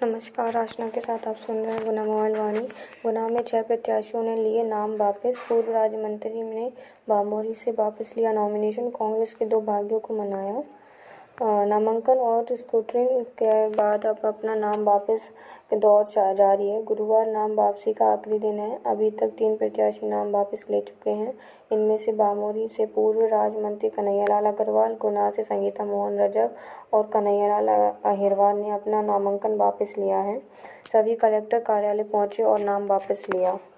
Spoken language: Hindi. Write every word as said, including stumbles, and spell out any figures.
नमस्कार, रचना के साथ आप सुन रहे हैं गुना मोबाइल वाणी। गुना में छह प्रत्याशियों ने लिए नाम वापस। पूर्व राज्य मंत्री ने बामोरी से वापस लिया नॉमिनेशन। कांग्रेस के दो भाग्यों को मनाया। नामांकन और स्क्रूटनी के बाद अब अपना नाम वापस के दौर जारी है। गुरुवार नाम वापसी का आखिरी दिन है। अभी तक तीन प्रत्याशी नाम वापस ले चुके हैं। इनमें से बामोरी से पूर्व राज्य मंत्री कन्हैयालाल अग्रवाल, गुना से संगीता मोहन रजक और कन्हैयालाल अहिरवार ने अपना नामांकन वापस लिया है। सभी कलेक्टर कार्यालय पहुंचे और नाम वापस लिया।